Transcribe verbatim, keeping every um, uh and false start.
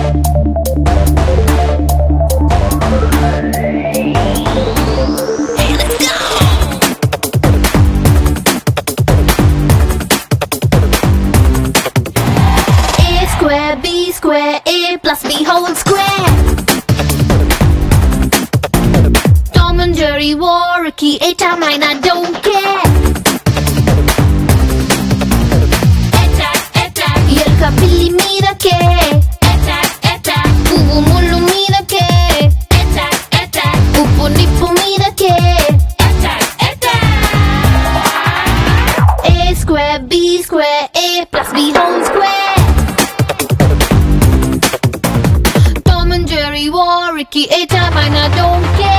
B square, A plus B whole square. Tom and Jerry war a key, eight time nine, I don't care. Attack, attack, yelka pilli meedake. Attack, attack, puvu mullu meedake. Attack, attack, uppu nippu meedake. Attack, attack. A square, B square, A plus B whole square. Jerry war Ricky, eight time I don't care.